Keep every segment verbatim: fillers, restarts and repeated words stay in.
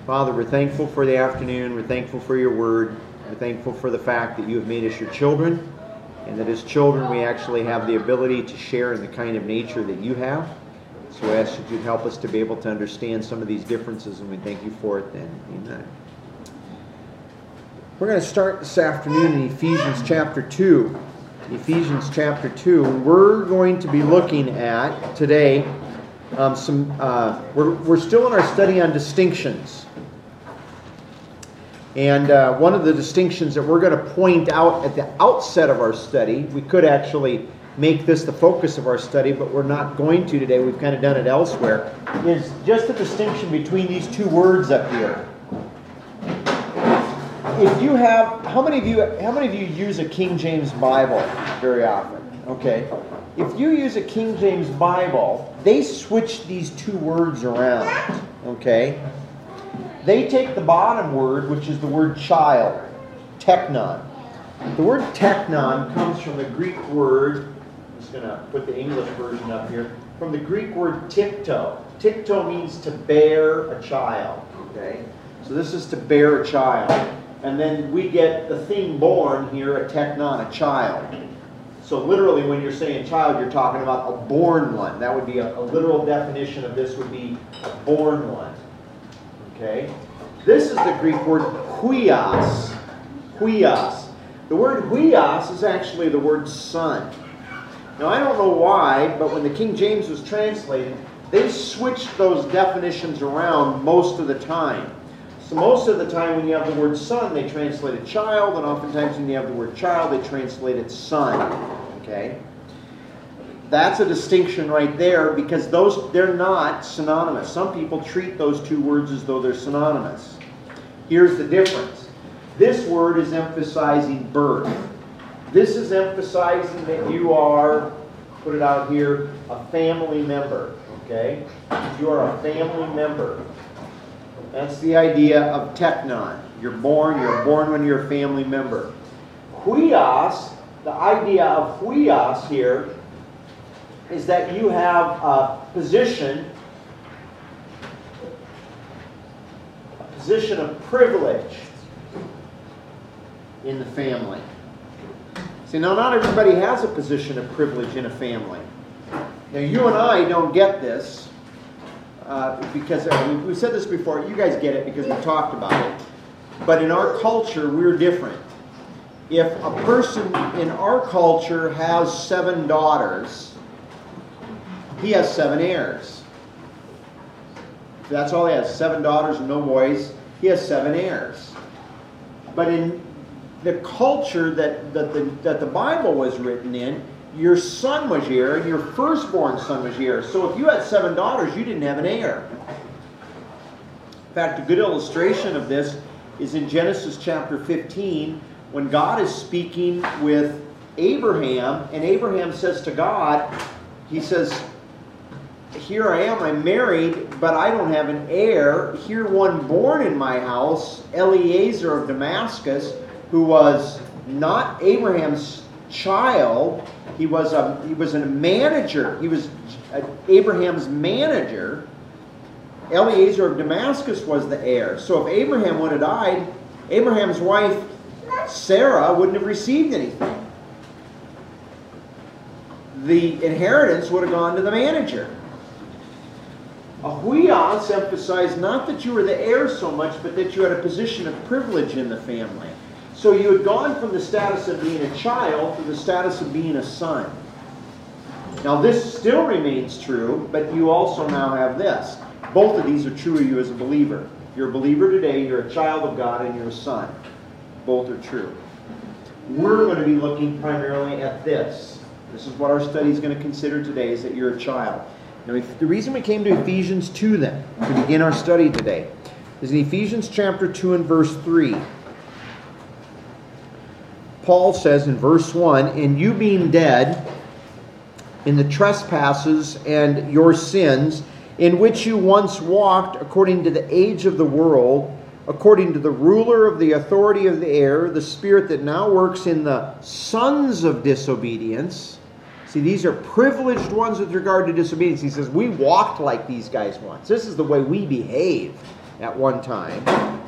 Father, we're thankful for the afternoon. We're thankful for your word. We're thankful for the fact that you have made us your children, and that as children we actually have the ability to share in the kind of nature that you have. So I ask that you'd help us to be able to understand some of these differences, and we thank you for it then. Amen. We're going to start this afternoon in Ephesians chapter two. Ephesians chapter two. We're going to be looking at today um, some, uh, we're, we're still in our study on distinctions. And uh, one of the distinctions that we're going to point out at the outset of our study, we could actually make this the focus of our study, but we're not going to today. We've kind of done it elsewhere, is just the distinction between these two words up here. If you have, how many of you, how many of you use a King James Bible very often? Okay. If you use a King James Bible, they switch these two words around. Okay. They take the bottom word, which is the word child, teknon. The word teknon comes from the Greek word, I'm just going to put the English version up here, from the Greek word tikto. Tikto means to bear a child. Okay? So this is to bear a child. And then we get the thing born here, a teknon, a child. So literally when you're saying child, you're talking about a born one. That would be a, a literal definition of this would be a born one. Okay, this is the Greek word huios. Huios. The word huios is actually the word son. Now I don't know why, but when the King James was translated, they switched those definitions around most of the time. So most of the time when you have the word son, they translate it child, and oftentimes when you have the word child, they translate it son. Okay? That's a distinction right there because those they're not synonymous. Some people treat those two words as though they're synonymous. Here's the difference. This word is emphasizing birth. This is emphasizing that you are, put it out here, a family member. Okay? You are a family member. That's the idea of teknon. You're born, you're born when you're a family member. Huios, the idea of huios here is that you have a position, a position of privilege in the family. See, now not everybody has a position of privilege in a family. Now you and I don't get this uh, because uh, we've said this before. You guys get it because we've talked about it. But in our culture, we're different. If a person in our culture has seven daughters, he has seven heirs. If that's all he has, seven daughters and no boys, he has seven heirs. But in the culture that, that, the, that the Bible was written in, your son was heir and your firstborn son was heir. So if you had seven daughters, you didn't have an heir. In fact, a good illustration of this is in Genesis chapter fifteen, when God is speaking with Abraham, and Abraham says to God, he says, here I am, I'm married, but I don't have an heir. Here one born in my house, Eliezer of Damascus, who was not Abraham's child. He was a he was a manager. He was a, Abraham's manager. Eliezer of Damascus was the heir. So if Abraham would have died, Abraham's wife Sarah wouldn't have received anything. The inheritance would have gone to the manager. A huios emphasized not that you were the heir so much, but that you had a position of privilege in the family. So you had gone from the status of being a child to the status of being a son. Now this still remains true, but you also now have this. Both of these are true of you as a believer. If you're a believer today, you're a child of God and you're a son. Both are true. We're going to be looking primarily at this. This is what our study is going to consider today, is that you're a child. Now, if the reason we came to Ephesians two then, to begin our study today, is in Ephesians chapter two and verse three. Paul says in verse one, and you being dead in the trespasses and your sins, in which you once walked according to the age of the world, according to the ruler of the authority of the air, the spirit that now works in the sons of disobedience. See, these are privileged ones with regard to disobedience. He says, we walked like these guys once. This is the way we behave. at one time.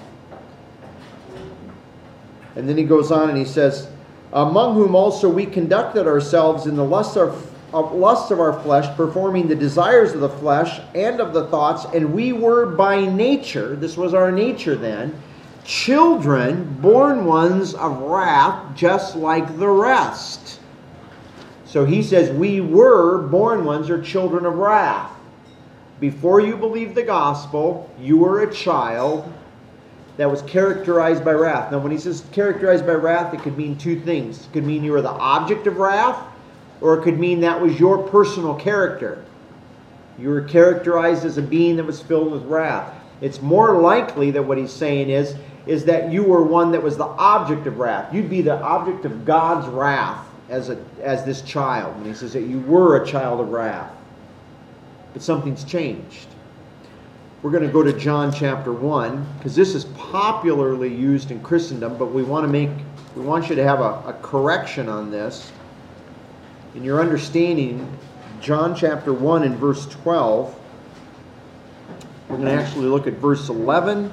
And then he goes on and he says, among whom also we conducted ourselves in the lusts of, of, lusts of our flesh, performing the desires of the flesh and of the thoughts, and we were by nature, this was our nature then, children, born ones of wrath, just like the rest. So he says we were born ones or children of wrath. Before you believed the gospel, you were a child that was characterized by wrath. Now when he says characterized by wrath, it could mean two things. It could mean you were the object of wrath, or it could mean that was your personal character. You were characterized as a being that was filled with wrath. It's more likely that what he's saying is, is that you were one that was the object of wrath. You'd be the object of God's wrath as a as this child. And he says that you were a child of wrath. But something's changed. We're going to go to John chapter one, because this is popularly used in Christendom, but we want to make we want you to have a, a correction on this. In your understanding, John chapter one and verse twelve, we're going to actually look at verse eleven.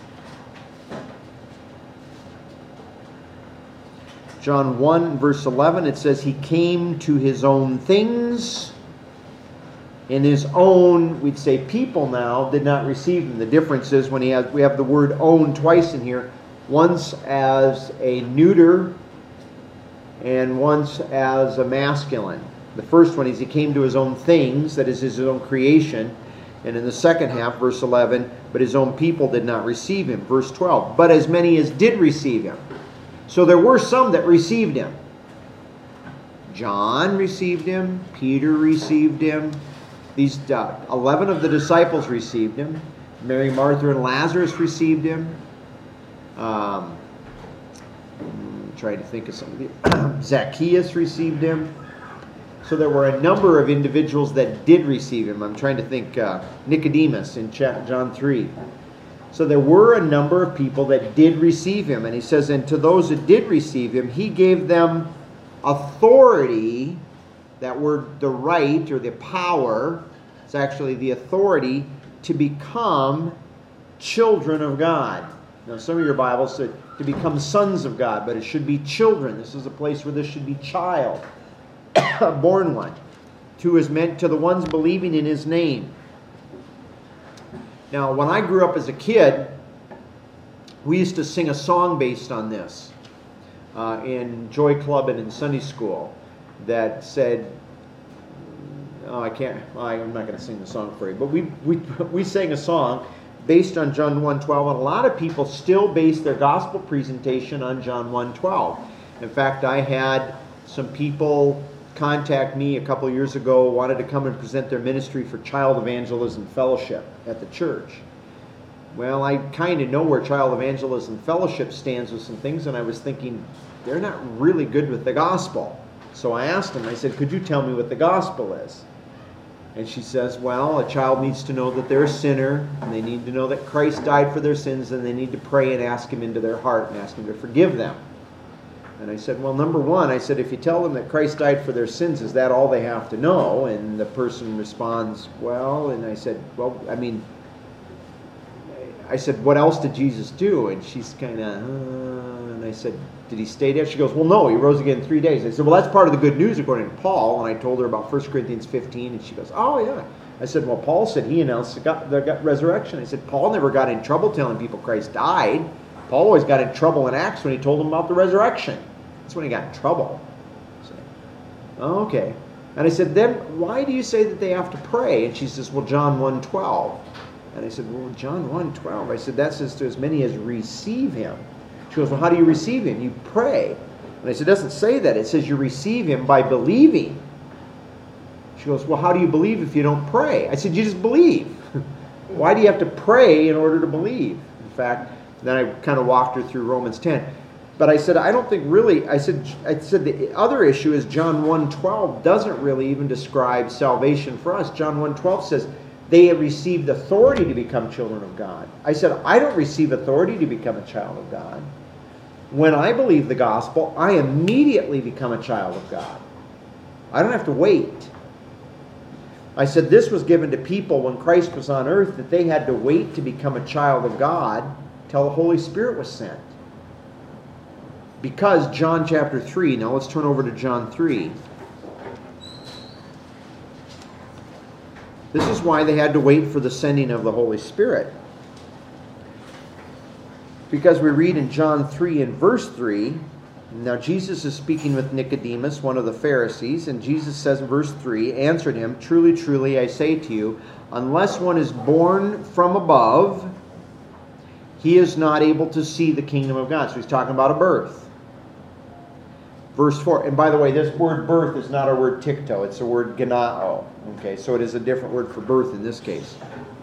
John one, verse eleven, it says, he came to his own things, and his own, we'd say people now, did not receive him. The difference is when he has, we have the word own twice in here, once as a neuter and once as a masculine. The first one is he came to his own things, that is his own creation. And in the second half, verse eleven, but his own people did not receive him. Verse twelve, but as many as did receive him. So there were some that received him. John received him. Peter received him. These uh, eleven of the disciples received him. Mary, Martha, and Lazarus received him. Um, I'm trying to think of somebody. Zacchaeus received him. So there were a number of individuals that did receive him. I'm trying to think. Uh, Nicodemus in John three. So there were a number of people that did receive him. And he says, and to those that did receive him, he gave them authority. That word, the right or the power, it's actually the authority to become children of God. Now some of your Bibles said to become sons of God, but it should be children. This is a place where this should be child, a born one. To is meant to the ones believing in his name. Now, when I grew up as a kid, we used to sing a song based on this uh, in Joy Club and in Sunday school that said, oh, I can't, I'm not going to sing the song for you, but we, we, we sang a song based on John one twelve, and a lot of people still base their gospel presentation on John one twelve. In fact, I had some people contact me a couple of years ago, wanted to come and present their ministry for Child Evangelism Fellowship at the church. Well, I kind of know where Child Evangelism Fellowship stands with some things, and I was thinking, they're not really good with the gospel. So I asked them, I said, could you tell me what the gospel is? And she says, well, a child needs to know that they're a sinner, and they need to know that Christ died for their sins, and they need to pray and ask him into their heart and ask him to forgive them. And I said, well, number one, I said, if you tell them that Christ died for their sins, is that all they have to know? And the person responds, well, and I said, well, I mean, I said, what else did Jesus do? And she's kind of, uh, and I said, did he stay dead? She goes, well, no, he rose again in three days. I said, well, that's part of the good news according to Paul. And I told her about First Corinthians fifteen, and she goes, oh, yeah. I said, well, Paul said he announced the, God, the resurrection. I said, Paul never got in trouble telling people Christ died. Paul always got in trouble in Acts when he told them about the resurrection. That's when he got in trouble. I said, oh, okay. And I said, then why do you say that they have to pray? And she says, well, John one twelve. And I said, well, John one twelve. I said, that says to as many as receive him. She goes, well, how do you receive him? You pray. And I said, it doesn't say that. It says you receive him by believing. She goes, well, how do you believe if you don't pray? I said, you just believe. Why do you have to pray in order to believe? In fact, then I kind of walked her through Romans ten. But I said, I don't think really, I said, I said the other issue is John one twelve doesn't really even describe salvation for us. John one twelve says they have received authority to become children of God. I said, I don't receive authority to become a child of God. When I believe the gospel, I immediately become a child of God. I don't have to wait. I said this was given to people when Christ was on earth, that they had to wait to become a child of God till the Holy Spirit was sent. Because John chapter three, now let's turn over to John three. This is why they had to wait for the sending of the Holy Spirit. Because we read in John three and verse three, now Jesus is speaking with Nicodemus, one of the Pharisees, and Jesus says in verse three, answered him, truly, truly, I say to you, unless one is born from above, he is not able to see the kingdom of God. So he's talking about a birth. Verse four, and by the way, this word birth is not our word tikto, it's the word genao. Okay, so it is a different word for birth in this case.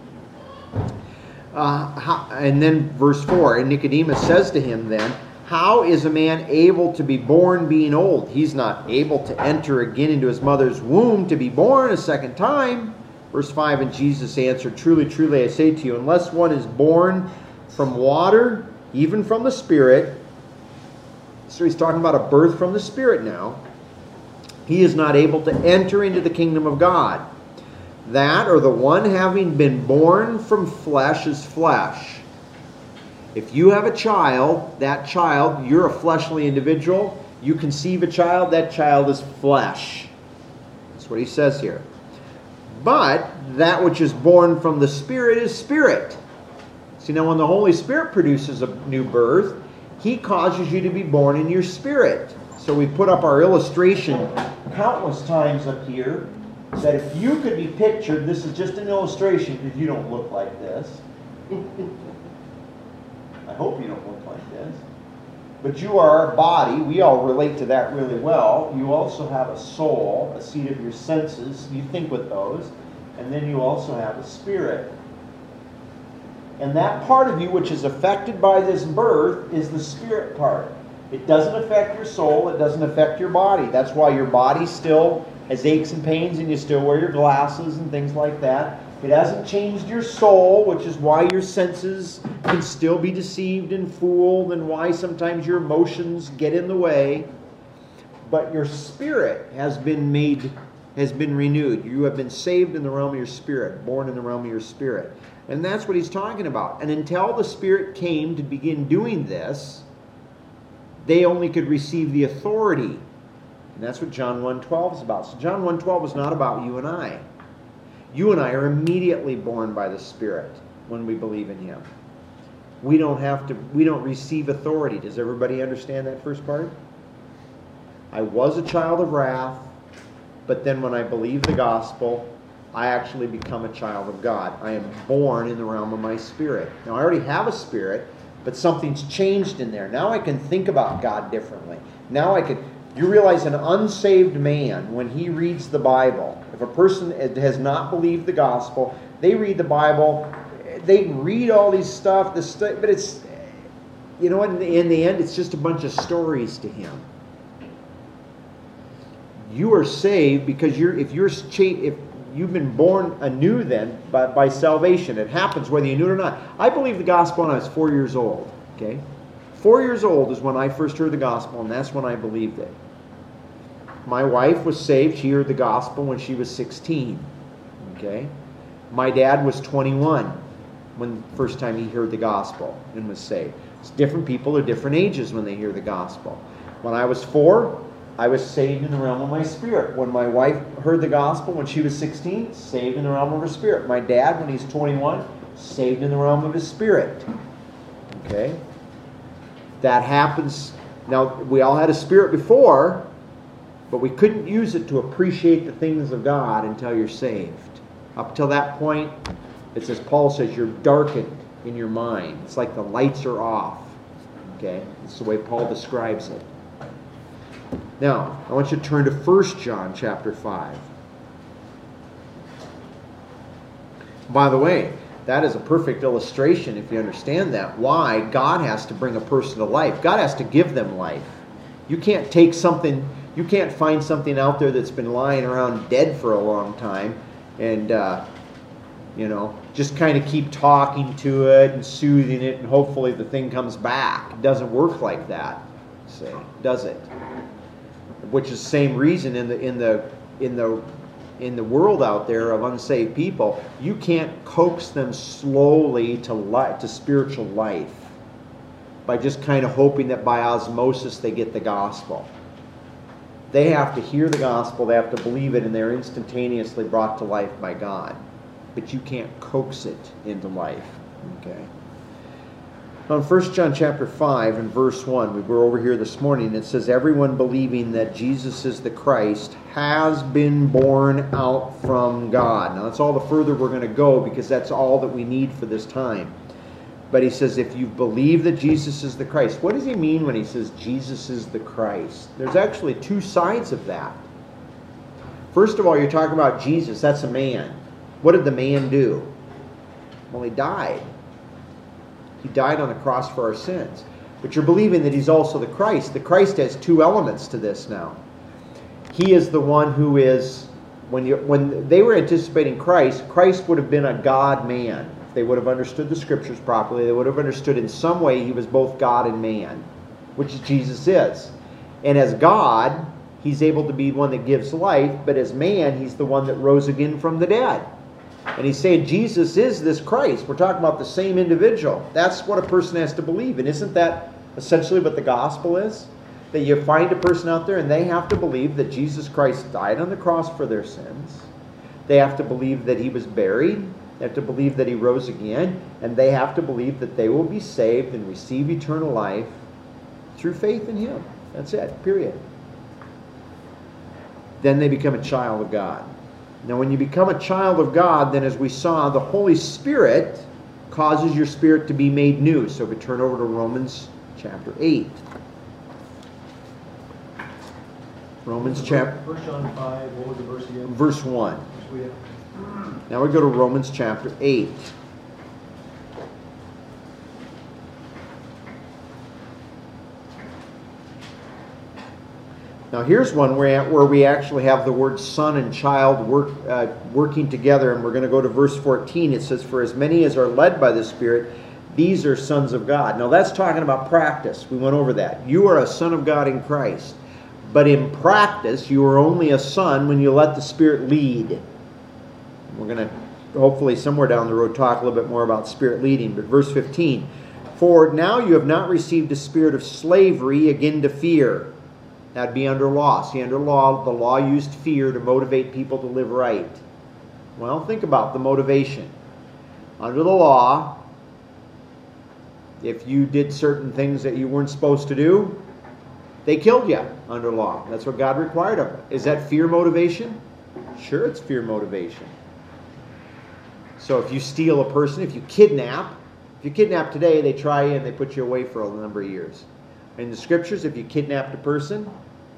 Uh, how, and then verse four, and Nicodemus says to him then, how is a man able to be born being old? He's not able to enter again into his mother's womb to be born a second time. Verse five, and Jesus answered, truly, truly, I say to you, unless one is born from water, even from the Spirit, so he's talking about a birth from the Spirit now, he is not able to enter into the kingdom of God. That, or the one having been born from flesh, is flesh. If you have a child, that child, you're a fleshly individual. You conceive a child, that child is flesh. That's what he says here. But that which is born from the Spirit is spirit. See, now when the Holy Spirit produces a new birth, he causes you to be born in your spirit. So we put up our illustration countless times up here, that if you could be pictured, this is just an illustration because you don't look like this. I hope you don't look like this. But you are a body. We all relate to that really well. You also have a soul, a seat of your senses. You think with those. And then you also have a spirit. And that part of you which is affected by this birth is the spirit part. It doesn't affect your soul. It doesn't affect your body. That's why your body still has aches and pains and you still wear your glasses and things like that. It hasn't changed your soul, which is why your senses can still be deceived and fooled, and why sometimes your emotions get in the way. But your spirit has been made, has been renewed. You have been saved in the realm of your spirit, born in the realm of your spirit. And that's what he's talking about. And until the Spirit came to begin doing this, they only could receive the authority. And that's what John one twelve is about. So John one twelve is not about you and I. You and I are immediately born by the Spirit when we believe in Him. We don't have to, we don't receive authority. Does everybody understand that first part? I was a child of wrath, but then when I believe the gospel, I actually become a child of God. I am born in the realm of my spirit. Now I already have a spirit, but something's changed in there. Now I can think about God differently. Now I can, you realize an unsaved man, when he reads the Bible, if a person has not believed the gospel, they read the Bible, they read all these stuff, this stuff, but it's, you know what, in the, in the end, it's just a bunch of stories to him. You are saved because you're, if you're, if you've been born anew then by, by salvation. It happens whether you knew it or not. I believed the gospel when I was four years old. Okay? Four years old is when I first heard the gospel, and that's when I believed it. My wife was saved. She heard the gospel when she was sixteen. Okay? My dad was twenty-one when the first time he heard the gospel and was saved. It's different people are different ages when they hear the gospel. When I was four, I was saved in the realm of my spirit. When my wife heard the gospel when she was sixteen, saved in the realm of her spirit. My dad, when he's twenty-one, saved in the realm of his spirit. Okay? That happens. Now, we all had a spirit before, but we couldn't use it to appreciate the things of God until you're saved. Up till that point, it's as Paul says, you're darkened in your mind. It's like the lights are off. Okay? That's the way Paul describes it. Now, I want you to turn to First John chapter five. By the way, that is a perfect illustration, if you understand that, why God has to bring a person to life. God has to give them life. You can't take something, you can't find something out there that's been lying around dead for a long time and, uh, you know, just kind of keep talking to it and soothing it and hopefully the thing comes back. It doesn't work like that, see, does it? Which is the same reason in the in the in the in the world out there of unsaved people, you can't coax them slowly to li- to spiritual life by just kind of hoping that by osmosis they get the gospel. They have to hear the gospel, they have to believe it, and they're instantaneously brought to life by God. But you can't coax it into life. Okay. Now in First John chapter five and verse one, we were over here this morning, it says, everyone believing that Jesus is the Christ has been born out from God. Now that's all the further we're going to go, because that's all that we need for this time. But he says, if you believe that Jesus is the Christ, what does he mean when he says Jesus is the Christ? There's actually two sides of that. First of all, you're talking about Jesus. That's a man. What did the man do? Well, he died. He died on the cross for our sins. But you're believing that he's also the Christ. The Christ has two elements to this now. He is the one who is, when you when they were anticipating Christ, Christ would have been a God-man. If they would have understood the Scriptures properly, they would have understood in some way he was both God and man, which Jesus is. And as God, he's able to be one that gives life, but as man, he's the one that rose again from the dead. And he's saying Jesus is this Christ. We're talking about the same individual. That's what a person has to believe. And isn't that essentially what the gospel is? That you find a person out there and they have to believe that Jesus Christ died on the cross for their sins. They have to believe that he was buried. They have to believe that he rose again. And they have to believe that they will be saved and receive eternal life through faith in him. That's it, period. Then they become a child of God. Now, when you become a child of God, then as we saw, the Holy Spirit causes your spirit to be made new. So we turn over to Romans chapter eight. Romans chapter... First John five, what was the verse again? Verse one. Now we go to Romans chapter eight. Now here's one where, where we actually have the word son and child work, uh, working together, and we're going to go to verse fourteen. It says, for as many as are led by the Spirit, these are sons of God. Now that's talking about practice. We went over that. You are a son of God in Christ. But in practice, you are only a son when you let the Spirit lead. We're going to hopefully somewhere down the road talk a little bit more about Spirit leading. But verse fifteen, for now you have not received a spirit of slavery again to fear. That'd be under law. See, under law, the law used fear to motivate people to live right. Well, think about the motivation. Under the law, if you did certain things that you weren't supposed to do, they killed you under law. That's what God required of it. Is that fear motivation? Sure, it's fear motivation. So if you steal a person, if you kidnap, if you kidnap today, they try you and they put you away for a number of years. In the Scriptures, if you kidnapped a person,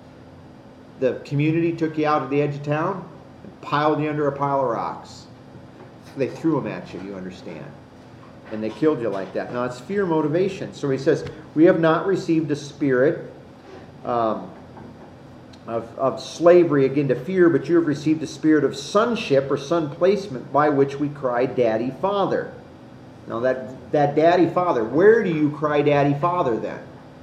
the community took you out to the edge of town and piled you under a pile of rocks. They threw them at you, you understand. And they killed you like that. Now, it's fear motivation. So he says, we have not received a spirit um, of, of slavery again to fear, but you have received a spirit of sonship or son placement by which we cry, Daddy, Father. Now, that, that Daddy, Father, where do you cry Daddy, Father then?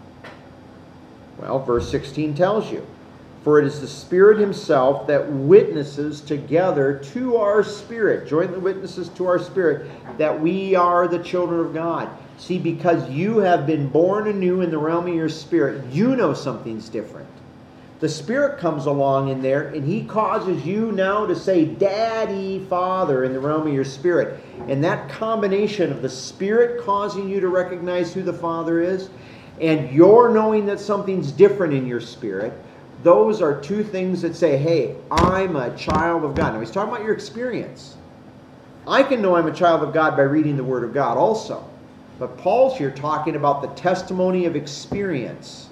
Well, verse sixteen tells you. For it is the Spirit himself that witnesses together to our spirit, jointly witnesses to our spirit, that we are the children of God. See, because you have been born anew in the realm of your spirit, you know something's different. The Spirit comes along in there, and he causes you now to say, Daddy, Father, in the realm of your spirit. And that combination of the Spirit causing you to recognize who the Father is, and you're knowing that something's different in your spirit, those are two things that say, hey, I'm a child of God. Now, he's talking about your experience. I can know I'm a child of God by reading the Word of God also. But Paul's here talking about the testimony of experience.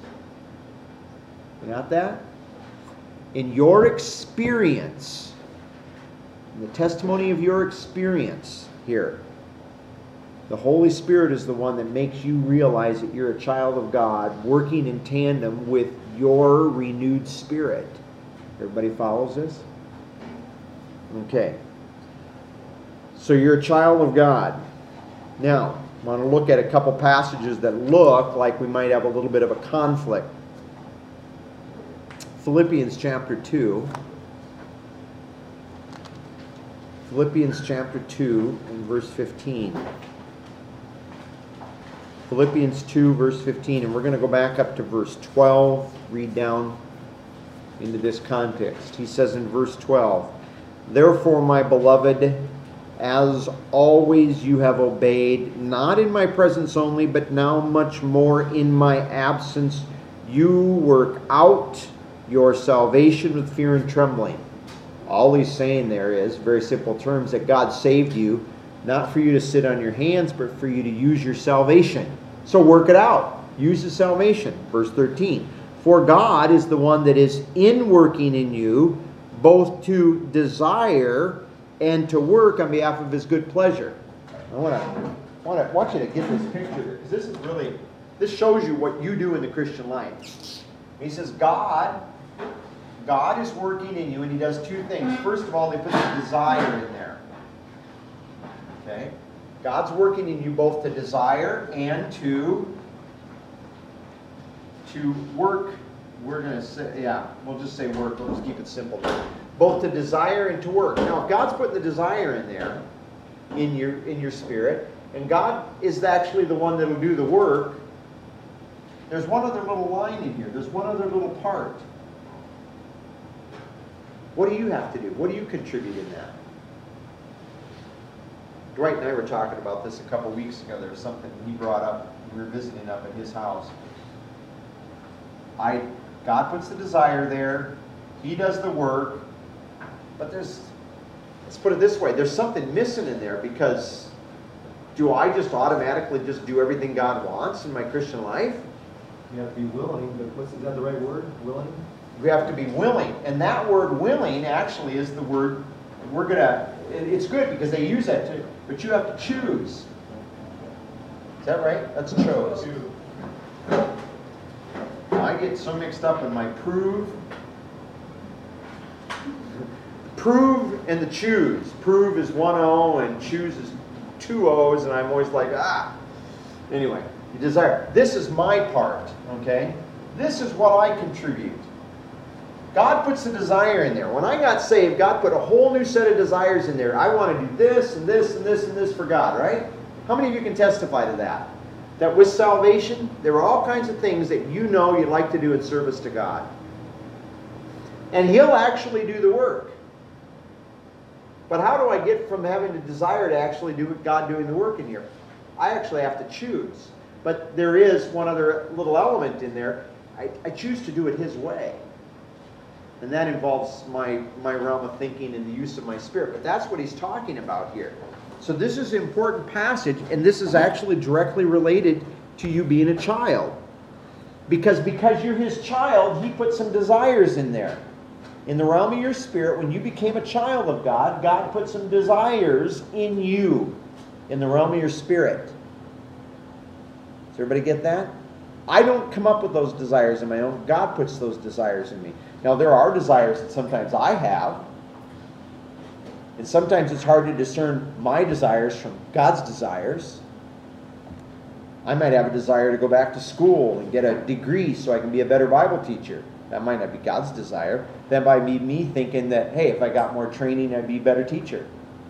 You got that? In your experience, in the testimony of your experience here, the Holy Spirit is the one that makes you realize that you're a child of God, working in tandem with your renewed spirit. Everybody follows this? Okay. So you're a child of God. Now, I want to look at a couple passages that look like we might have a little bit of a conflict. Philippians chapter two. Philippians chapter two and verse fifteen. Philippians two, verse fifteen, and we're going to go back up to verse twelve, read down into this context. He says in verse twelve, "Therefore, my beloved, as always you have obeyed, not in my presence only, but now much more in my absence, you work out your salvation with fear and trembling." All he's saying there is, very simple terms, that God saved you, not for you to sit on your hands, but for you to use your salvation. So work it out. Use the salvation. Verse thirteen. "For God is the one that is in working in you, both to desire and to work on behalf of His good pleasure." I want to, want to want you to get this picture, because this is really, this shows you what you do in the Christian life. He says, God, God is working in you, and He does two things. First of all, He puts a desire in there. Okay? God's working in you both to desire and to to work. We're going to say, yeah, we'll just say work. We'll just keep it simple. Both to desire and to work. Now, if God's putting the desire in there, in your in your spirit, and God is actually the one that will do the work, there's one other little line in here. There's one other little part. What do you have to do? What do you contribute in that? Dwight and I were talking about this a couple weeks ago. There was something he brought up. We were visiting up at his house. I, God puts the desire there. He does the work. But there's, let's put it this way, there's something missing in there, because do I just automatically just do everything God wants in my Christian life? You have to be willing, but what's, is that the right word? Willing? We have to be willing. And that word willing actually is the word, we're going to, it's good because they use that too, but you have to choose. Is that right? That's chose. I get so mixed up in my prove. Prove and the choose. Prove is one O and choose is two O's, and I'm always like, ah. Anyway, you desire. This is my part, okay? This is what I contribute. God puts the desire in there. When I got saved, God put a whole new set of desires in there. I want to do this and this and this and this for God, right? How many of you can testify to that? That with salvation, there are all kinds of things that you know you'd like to do in service to God. And He'll actually do the work. But how do I get from having a desire to actually do God doing the work in here? I actually have to choose. But there is one other little element in there. I, I choose to do it His way. And that involves my, my realm of thinking and the use of my spirit. But that's what he's talking about here. So this is an important passage, and this is actually directly related to you being a child. Because because you're His child, He put some desires in there. In the realm of your spirit, when you became a child of God, God put some desires in you, in the realm of your spirit. Does everybody get that? I don't come up with those desires on my own. God puts those desires in me. Now, there are desires that sometimes I have. And sometimes it's hard to discern my desires from God's desires. I might have a desire to go back to school and get a degree so I can be a better Bible teacher. That might not be God's desire. That might be me thinking that, hey, if I got more training, I'd be a better teacher.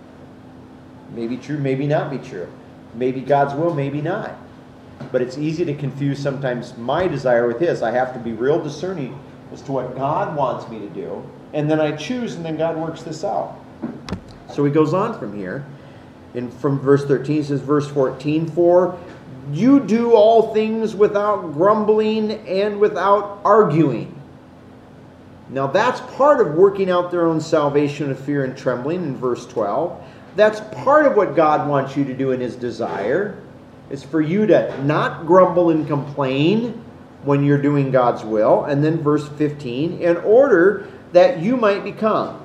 Maybe true, maybe not be true. Maybe God's will, maybe not. But it's easy to confuse sometimes my desire with His. I have to be real discerning as to what God wants me to do. And then I choose, and then God works this out. So he goes on from here. And from verse thirteen, it says, verse fourteen, "For you do all things without grumbling and without arguing." Now that's part of working out their own salvation with fear and trembling in verse twelve. That's part of what God wants you to do in His desire. It's for you to not grumble and complain when you're doing God's will. And then verse fifteen, "in order that you might become."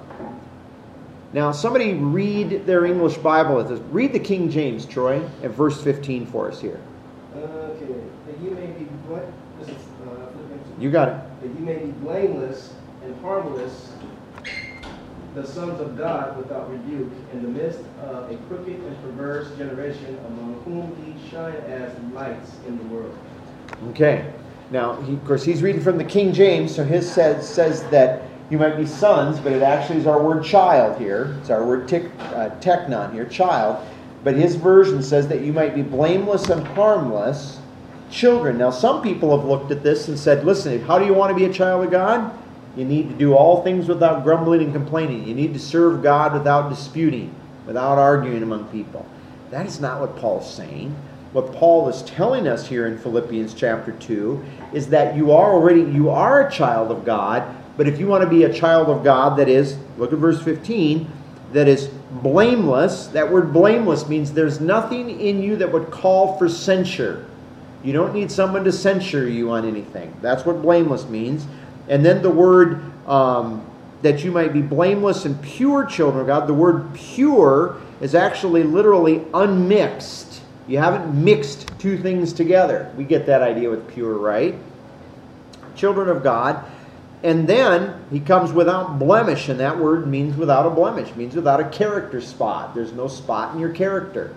Now somebody read their English Bible with us. Read the King James, Troy, at verse fifteen for us here. Okay, that you may be what? This is uh, Philippians. You got it. That you may be blameless and harmless, the sons of God without rebuke, in the midst of a crooked and perverse generation, among whom ye shine as lights in the world. Okay. Now, he, of course, he's reading from the King James, so his says says that You might be sons, but it actually is our word child here. It's our word tek, uh, teknon here, child. But his version says that you might be blameless and harmless children. Now, some people have looked at this and said, listen, how do you want to be a child of God? You need to do all things without grumbling and complaining. You need to serve God without disputing, without arguing among people. That is not what Paul's saying. What Paul is telling us here in Philippians chapter two is that you are already, you are a child of God, but if you want to be a child of God that is, look at verse fifteen, that is blameless. That word blameless means there's nothing in you that would call for censure. You don't need someone to censure you on anything. That's what blameless means. And then the word um, that you might be blameless and pure children of God, the word pure is actually literally unmixed. You haven't mixed two things together. We get that idea with pure, right? Children of God. And then he comes without blemish, and that word means without a blemish, means without a character spot. There's no spot in your character.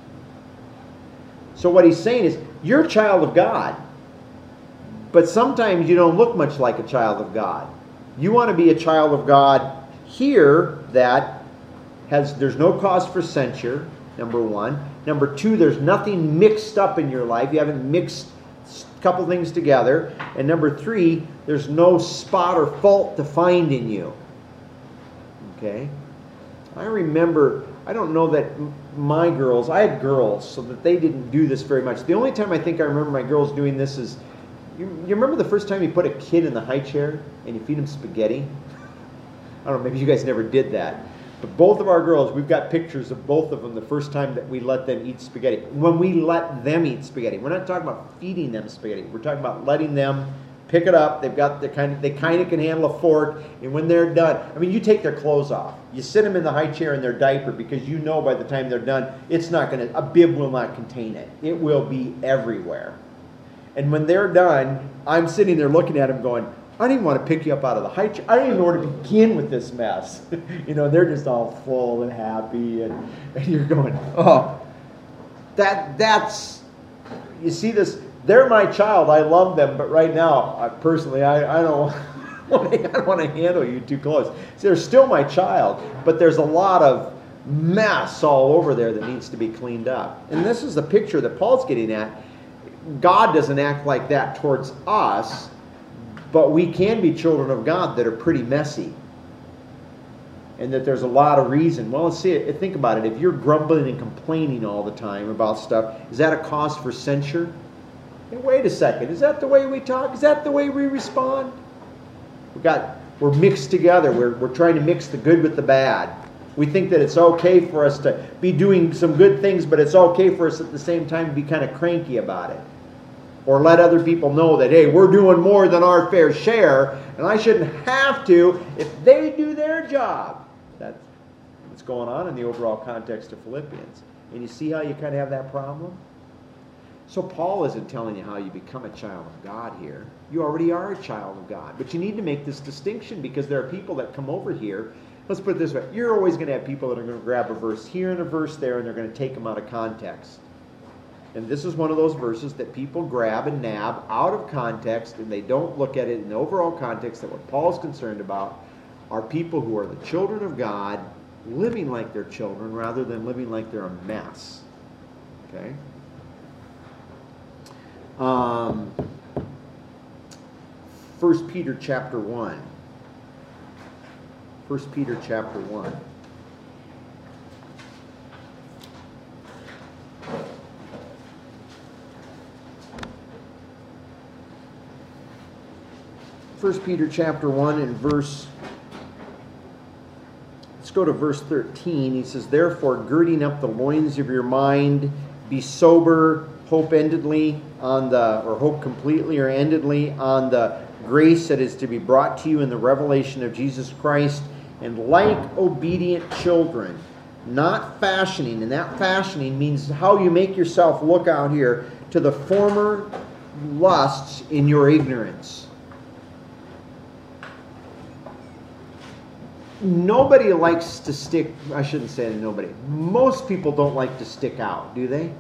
So what he's saying is, you're a child of God, but sometimes you don't look much like a child of God. You want to be a child of God here that has, there's no cause for censure, number one. Number two, there's nothing mixed up in your life. You haven't mixed a couple things together. And number three, there's no spot or fault to find in you. Okay? I remember, I don't know that my girls, I had girls, so that they didn't do this very much. The only time I think I remember my girls doing this is, you, you remember the first time you put a kid in the high chair and you feed him spaghetti? I don't know, maybe you guys never did that. But both of our girls, we've got pictures of both of them the first time that we let them eat spaghetti. When we let them eat spaghetti, we're not talking about feeding them spaghetti. We're talking about letting them pick it up. They've got the kind of, they kind of can handle a fork, and when they're done, I mean, you take their clothes off. You sit them in the high chair in their diaper because you know by the time they're done, it's not going to, a bib will not contain it. It will be everywhere. And when they're done, I'm sitting there looking at them going, I don't even want to pick you up out of the high chair. I don't even know where to begin with this mess. You know, they're just all full and happy, and, and you're going, oh, that that's, you see this, they're my child. I love them, but right now, I, personally, I, I don't I don't want to handle you too close. See, they're still my child, but there's a lot of mess all over there that needs to be cleaned up. And this is the picture that Paul's getting at. God doesn't act like that towards us, but we can be children of God that are pretty messy. And that there's a lot of reason. Well, let's see it. Think about it. If you're grumbling and complaining all the time about stuff, is that a cause for censure? Hey, wait a second. Is that the way we talk? Is that the way we respond? We got, we're mixed together. We're, we're trying to mix the good with the bad. We think that it's okay for us to be doing some good things, but it's okay for us at the same time to be kind of cranky about it. Or let other people know that, hey, we're doing more than our fair share, and I shouldn't have to if they do their job. That's what's going on in the overall context of Philippians. And you see how you kind of have that problem? So Paul isn't telling you how you become a child of God here. You already are a child of God. But you need to make this distinction because there are people that come over here. Let's put it this way. You're always going to have people that are going to grab a verse here and a verse there, and they're going to take them out of context. And this is one of those verses that people grab and nab out of context, and they don't look at it in the overall context that what Paul's concerned about are people who are the children of God living like they're children rather than living like they're a mess. Okay? Um, First Peter chapter one. First Peter chapter one. First Peter chapter one and verse, let's go to verse thirteen. He says, therefore, girding up the loins of your mind, be sober, hope endedly on the, or hope completely or endedly on the grace that is to be brought to you in the revelation of Jesus Christ, and like obedient children, not fashioning, and that fashioning means how you make yourself look out here, to the former lusts in your ignorance. Nobody likes to stick, I shouldn't say nobody, most people don't like to stick out, do they?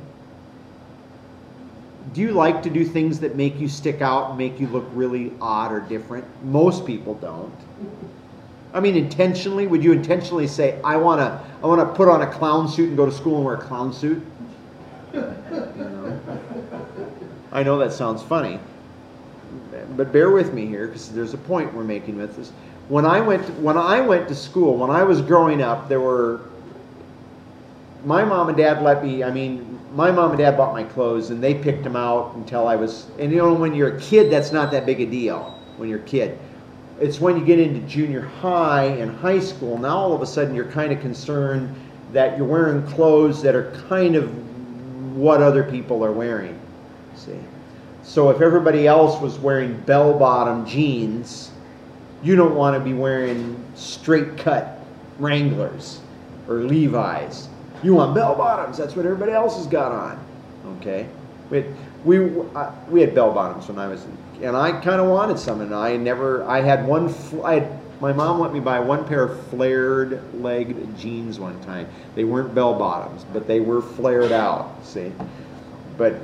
Do you like to do things that make you stick out and make you look really odd or different? Most people don't. I mean, intentionally, would you intentionally say, I want to I want to put on a clown suit and go to school and wear a clown suit? You know? I know that sounds funny, but bear with me here because there's a point we're making with this. When I went to, when I went to school, when I was growing up, there were, my mom and dad let me, I mean, my mom and dad bought my clothes and they picked them out until I was, and you know, when you're a kid, that's not that big a deal when you're a kid. It's when you get into junior high and high school, now all of a sudden you're kind of concerned that you're wearing clothes that are kind of what other people are wearing. See? So if everybody else was wearing bell-bottom jeans, you don't want to be wearing straight-cut Wranglers or Levi's. You want bell-bottoms. That's what everybody else has got on. Okay? We we, uh, we had bell-bottoms when I was, and I kind of wanted some, and I never, I had one, I had, my mom let me buy one pair of flared-legged jeans one time. They weren't bell-bottoms, but they were flared out, see? But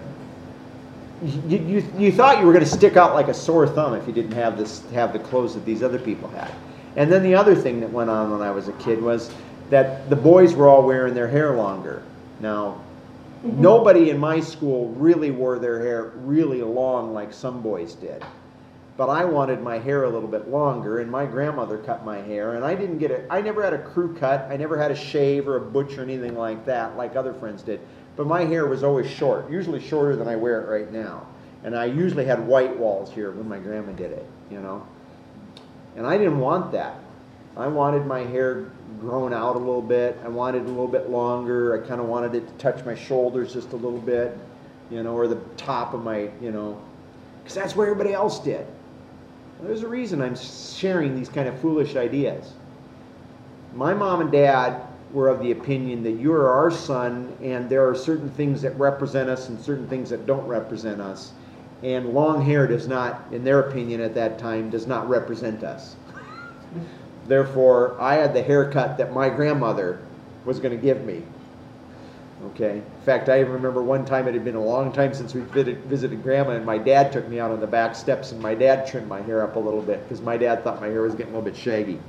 you, you, you thought you were going to stick out like a sore thumb if you didn't have this, have the clothes that these other people had. And then the other thing that went on when I was a kid was that the boys were all wearing their hair longer. Now, mm-hmm. Nobody in my school really wore their hair really long like some boys did. But I wanted my hair a little bit longer, and my grandmother cut my hair, and I didn't get it. I never had a crew cut. I never had a shave or a butch or anything like that, like other friends did. But my hair was always short, usually shorter than I wear it right now. And I usually had white walls here when my grandma did it, you know. And I didn't want that. I wanted my hair grown out a little bit. I wanted it a little bit longer. I kind of wanted it to touch my shoulders just a little bit, you know, or the top of my, you know, because that's where everybody else did. There's a reason I'm sharing these kind of foolish ideas. My mom and dad were of the opinion that you are our son, and there are certain things that represent us and certain things that don't represent us. And long hair does not, in their opinion at that time, does not represent us. Therefore, I had the haircut that my grandmother was going to give me. Okay. In fact, I even remember one time, it had been a long time since we visited, visited Grandma, and my dad took me out on the back steps, and my dad trimmed my hair up a little bit because my dad thought my hair was getting a little bit shaggy.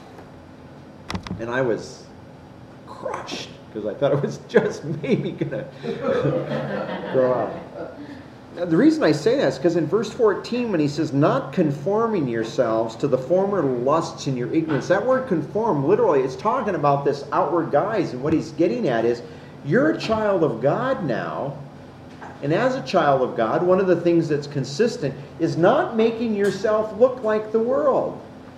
And I was crushed because I thought it was just maybe going to grow up. Now, the reason I say that is because in verse fourteen, when he says, not conforming yourselves to the former lusts in your ignorance, that word conform, literally, it's talking about this outward guise, and what he's getting at is, you're a child of God now, and as a child of God, one of the things that's consistent is not making yourself look like the world.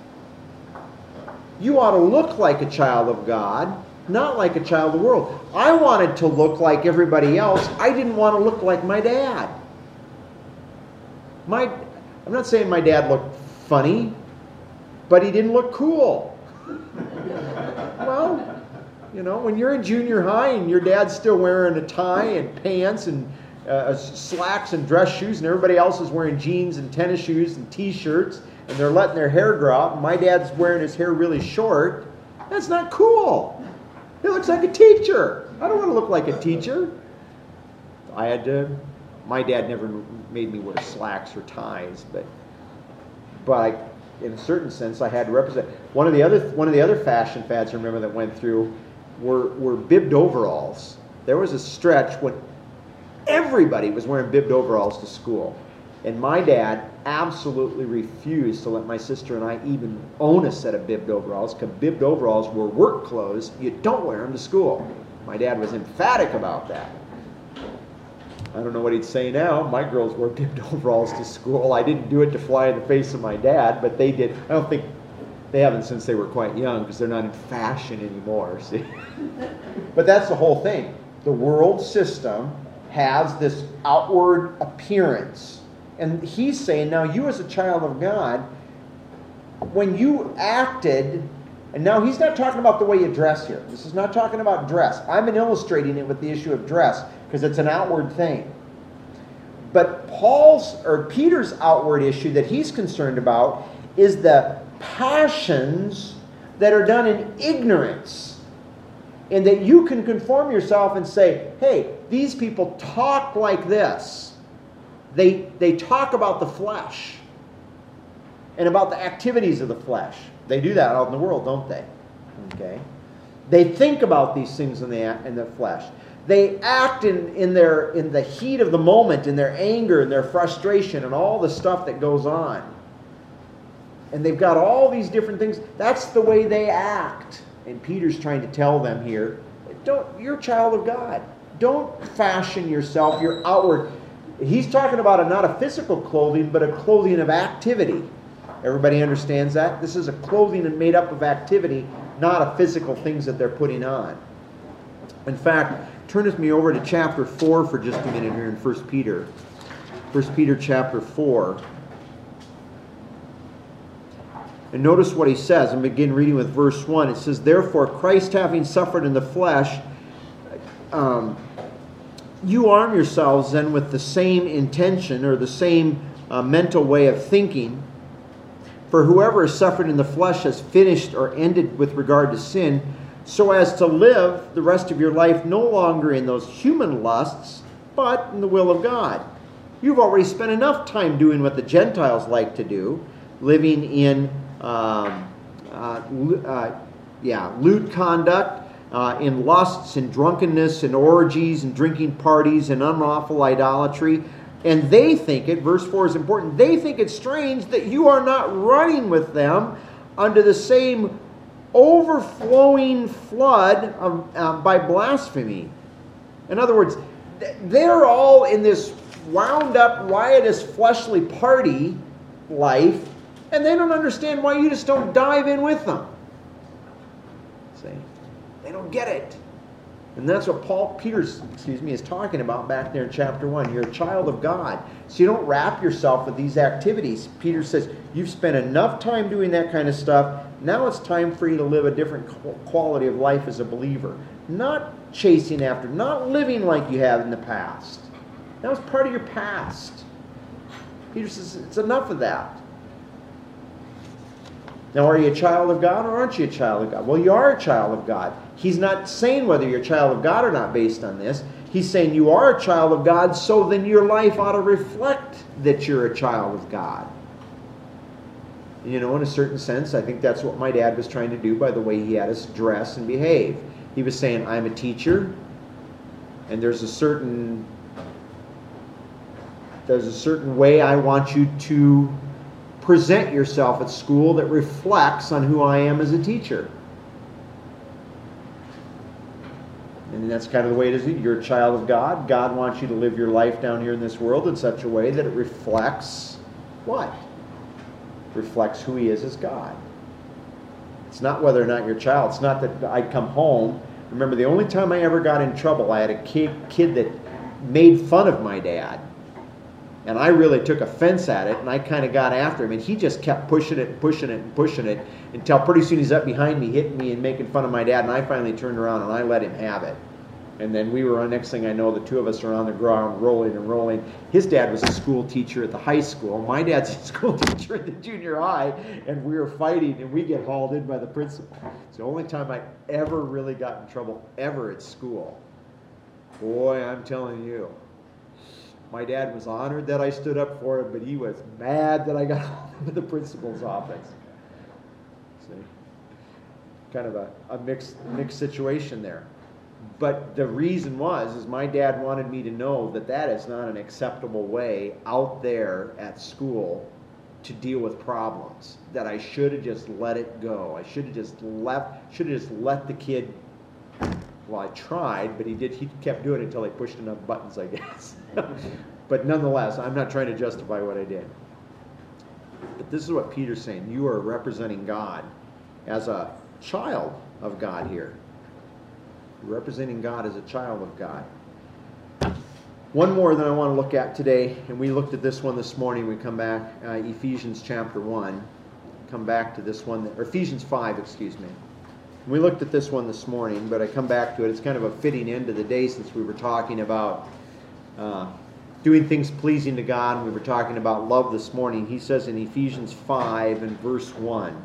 You ought to look like a child of God, not like a child of the world. I wanted to look like everybody else. I didn't want to look like my dad. My, I'm not saying my dad looked funny, but he didn't look cool. Well, you know, when you're in junior high and your dad's still wearing a tie and pants and uh, slacks and dress shoes, and everybody else is wearing jeans and tennis shoes and t-shirts, and they're letting their hair grow out, and my dad's wearing his hair really short, that's not cool. He looks like a teacher. I don't want to look like a teacher. I had to, my dad never made me wear slacks or ties, but, but I, in a certain sense, I had to represent. One of the other, one of the other fashion fads I remember that went through were, were bibbed overalls. There was a stretch when everybody was wearing bibbed overalls to school. And my dad absolutely refused to let my sister and I even own a set of bibbed overalls, because bibbed overalls were work clothes. You don't wear them to school. My dad was emphatic about that. I don't know what he'd say now. My girls wore bibbed overalls to school. I didn't do it to fly in the face of my dad, but they did. I don't think they haven't since they were quite young, because they're not in fashion anymore, see? But that's the whole thing. The world system has this outward appearance. And he's saying, now you as a child of God, when you acted, and now he's not talking about the way you dress here. This is not talking about dress. I've been illustrating it with the issue of dress, because it's an outward thing. But Paul's, or Peter's outward issue that he's concerned about is the passions that are done in ignorance. And that you can conform yourself and say, hey, these people talk like this. They, they talk about the flesh and about the activities of the flesh. They do that out in the world, don't they? Okay. They think about these things in the in the flesh. They act in, in their in the heat of the moment, in their anger and their frustration and all the stuff that goes on. And they've got all these different things. That's the way they act. And Peter's trying to tell them here, don't, you're a child of God. Don't fashion yourself, your outward. He's talking about a, not a physical clothing, but a clothing of activity. Everybody understands that? This is a clothing made up of activity, not a physical things that they're putting on. In fact, turn with me over to chapter four for just a minute here in First Peter. First Peter chapter four. And notice what he says, and begin reading with verse one. It says, therefore, Christ having suffered in the flesh, um, you arm yourselves then with the same intention or the same uh, mental way of thinking. For whoever has suffered in the flesh has finished or ended with regard to sin, so as to live the rest of your life no longer in those human lusts, but in the will of God. You've already spent enough time doing what the Gentiles like to do, living in um, uh, uh, yeah, lewd conduct, uh, in lusts and drunkenness and orgies and drinking parties and unlawful idolatry. And they think it, verse four is important, they think it strange that you are not running with them under the same overflowing flood of, uh, by blasphemy. In other words, they're all in this wound up, riotous, fleshly party life, and they don't understand why you just don't dive in with them. See? They don't get it. And that's what Paul Peters, excuse me, is talking about back there in chapter one. You're a child of God. So you don't wrap yourself with these activities. Peter says, you've spent enough time doing that kind of stuff. Now it's time for you to live a different quality of life as a believer. Not chasing after, not living like you have in the past. That was part of your past. Peter says, it's enough of that. Now, are you a child of God or aren't you a child of God? Well, you are a child of God. He's not saying whether you're a child of God or not based on this. He's saying you are a child of God, so then your life ought to reflect that you're a child of God. You know, in a certain sense, I think that's what my dad was trying to do by the way he had us dress and behave. He was saying, I'm a teacher, and there's a certain there's a certain way I want you to present yourself at school that reflects on who I am as a teacher. And that's kind of the way it is. You're a child of God. God wants you to live your life down here in this world in such a way that it reflects what? Reflects who He is as God. It's not whether or not you're a child. It's not that I come home. Remember, the only time I ever got in trouble, I had a kid, kid that made fun of my dad. And I really took offense at it, and I kind of got after him. And he just kept pushing it and pushing it and pushing it until pretty soon he's up behind me, hitting me and making fun of my dad. And I finally turned around and I let him have it. And then we were on, next thing I know, the two of us are on the ground rolling and rolling. His dad was a school teacher at the high school. My dad's a school teacher at the junior high. And we were fighting, and we get hauled in by the principal. It's the only time I ever really got in trouble, ever at school. Boy, I'm telling you. My dad was honored that I stood up for him, but he was mad that I got into the principal's office. See? Kind of a, a mixed mixed situation there. But the reason was, is my dad wanted me to know that that is not an acceptable way out there at school to deal with problems. That I should have just let it go. I should have just left, should have just let the kid. Well, I tried, but he did. He kept doing it until I pushed enough buttons, I guess. But nonetheless, I'm not trying to justify what I did. But this is what Peter's saying. You are representing God as a child of God here. You're representing God as a child of God. One more that I want to look at today, and we looked at this one this morning. We come back, uh, Ephesians chapter one. Come back to this one, or Ephesians five, excuse me. We looked at this one this morning, but I come back to it. It's kind of a fitting end to the day since we were talking about uh, doing things pleasing to God, and we were talking about love this morning. He says in Ephesians five and verse one,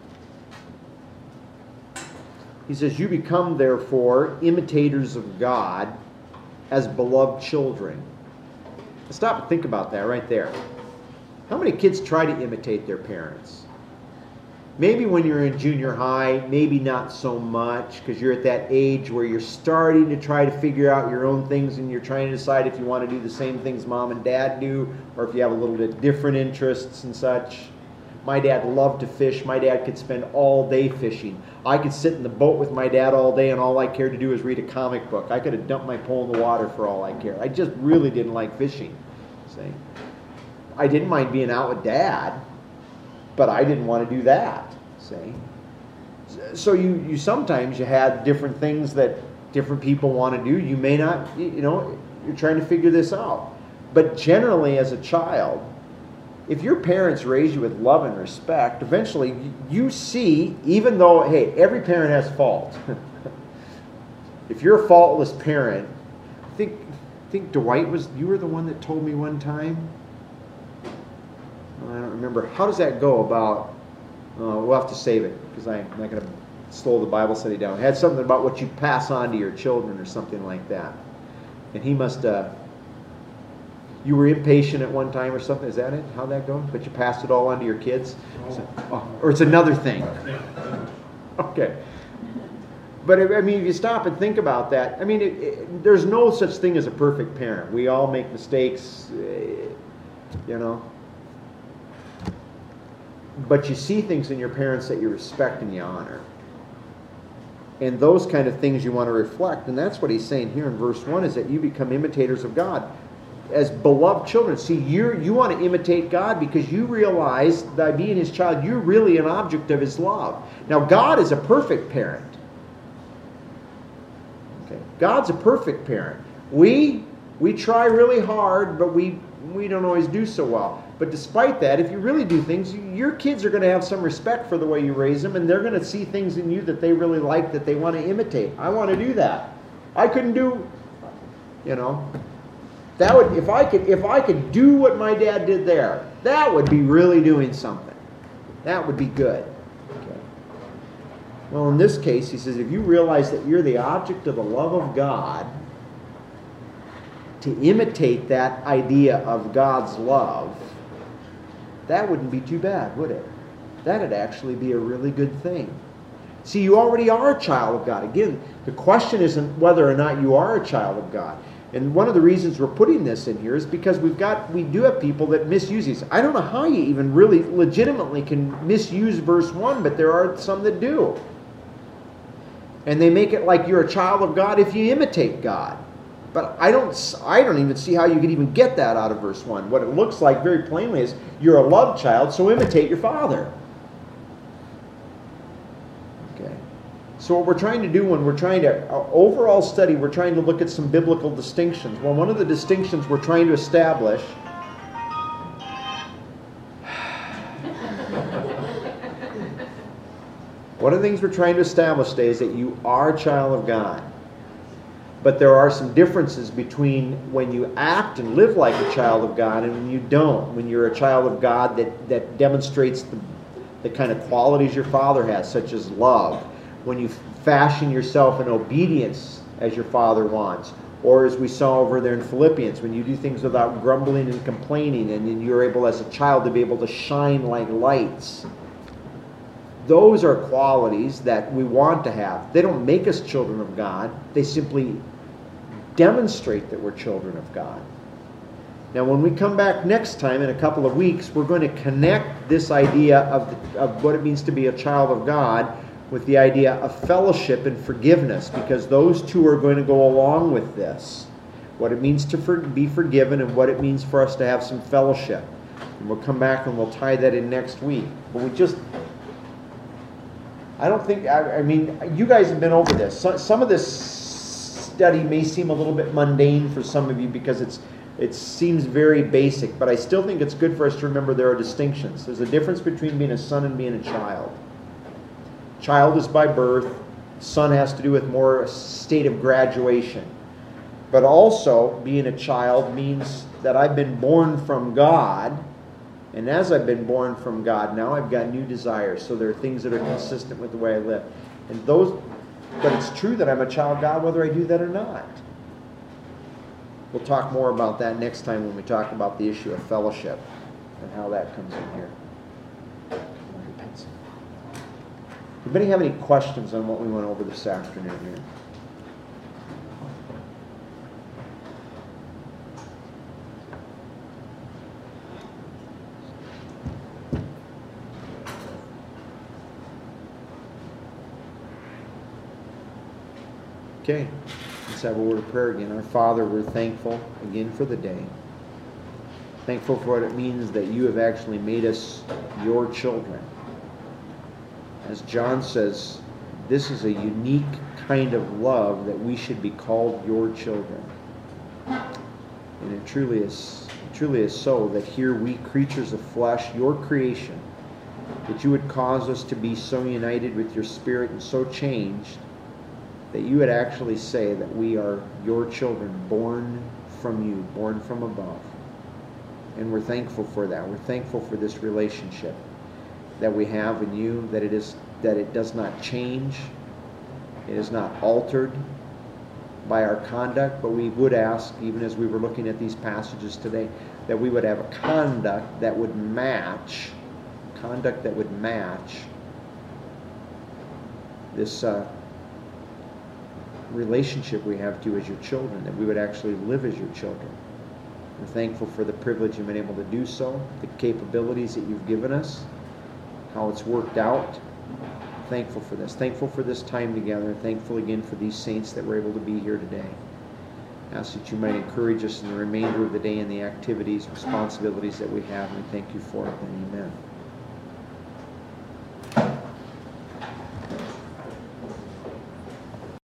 he says, you become, therefore, imitators of God as beloved children. Stop and think about that right there. How many kids try to imitate their parents? Maybe when you're in junior high, maybe not so much, because you're at that age where you're starting to try to figure out your own things and you're trying to decide if you want to do the same things mom and dad do or if you have a little bit different interests and such. My dad loved to fish. My dad could spend all day fishing. I could sit in the boat with my dad all day and all I cared to do was read a comic book. I could have dumped my pole in the water for all I cared. I just really didn't like fishing. See? I didn't mind being out with Dad, but I didn't want to do that. See? So you, you sometimes you had different things that different people want to do. You may not, you know, you're trying to figure this out. But generally as a child, if your parents raise you with love and respect, eventually you see, even though, hey, every parent has fault. If you're a faultless parent, I think, I think Dwight was, you were the one that told me one time. I don't remember. How does that go about, uh, we'll have to save it because I'm not going to slow the Bible study down. It had something about what you pass on to your children or something like that. And he must, uh, you were impatient at one time or something. Is that it? How'd that go? But you passed it all on to your kids? So, oh, or it's another thing. Okay. But I mean, if you stop and think about that, I mean, it, it, there's no such thing as a perfect parent. We all make mistakes, uh, you know. But you see things in your parents that you respect and you honor. And those kind of things you want to reflect. And that's what he's saying here in verse one, is that you become imitators of God as beloved children. See, you you want to imitate God because you realize that being his child, you're really an object of his love. Now, God is a perfect parent. Okay, God's a perfect parent. We we try really hard, but we we don't always do so well. But despite that, if you really do things, your kids are going to have some respect for the way you raise them, and they're going to see things in you that they really like, that they want to imitate. I want to do that. I couldn't do, you know, that would if I could if I could do what my dad did there, that would be really doing something. That would be good. Okay. Well, in this case, he says, if you realize that you're the object of the love of God, to imitate that idea of God's love, that wouldn't be too bad, would it? That'd actually be a really good thing. See, you already are a child of God. Again, the question isn't whether or not you are a child of God. And one of the reasons we're putting this in here is because we've got, we do have people that misuse these. I don't know how you even really legitimately can misuse verse one, but there are some that do. And they make it like you're a child of God if you imitate God. But I don't, I don't even see how you could even get that out of verse one. What it looks like very plainly is you're a loved child, so imitate your father. Okay. So what we're trying to do when we're trying to, our overall study, we're trying to look at some biblical distinctions. Well, one of the distinctions we're trying to establish one of the things we're trying to establish today is that you are a child of God. But there are some differences between when you act and live like a child of God and when you don't. When you're a child of God that, that demonstrates the, the kind of qualities your Father has, such as love. When you fashion yourself in obedience as your Father wants. Or as we saw over there in Philippians, when you do things without grumbling and complaining, and then you're able as a child to be able to shine like lights. Those are qualities that we want to have. They don't make us children of God. They simply demonstrate that we're children of God. Now, when we come back next time in a couple of weeks, we're going to connect this idea of, the, of what it means to be a child of God with the idea of fellowship and forgiveness, because those two are going to go along with this. What it means to for, be forgiven and what it means for us to have some fellowship. And we'll come back and we'll tie that in next week. But we just... I don't think, I, I mean, you guys have been over this. So, some of this study may seem a little bit mundane for some of you because it's it seems very basic, but I still think it's good for us to remember there are distinctions. There's a difference between being a son and being a child. Child is by birth. Son has to do with more a state of graduation. But also, being a child means that I've been born from God. And as I've been born from God, now I've got new desires. So there are things that are consistent with the way I live. And those, but it's true that I'm a child of God whether I do that or not. We'll talk more about that next time when we talk about the issue of fellowship and how that comes in here. Anybody have any questions on what we went over this afternoon here? Okay, let's have a word of prayer again. Our Father, we're thankful again for the day. Thankful for what it means that you have actually made us your children. As John says, this is a unique kind of love that we should be called your children. And it truly is, it truly is so that here we, creatures of flesh, your creation, that you would cause us to be so united with your Spirit and so changed that you would actually say that we are your children, born from you, born from above. And we're thankful for that. We're thankful for this relationship that we have in you, that it is that it does not change, it is not altered by our conduct, but we would ask, even as we were looking at these passages today, that we would have a conduct that would match, conduct that would match this uh, relationship we have to you as your children, that we would actually live as your children. We're thankful for the privilege you've been able to do so, the capabilities that you've given us, how it's worked out. Thankful for this. Thankful for this time together. Thankful again for these saints that were able to be here today. Ask that you might encourage us in the remainder of the day and the activities, responsibilities that we have. And we thank you for it. And amen.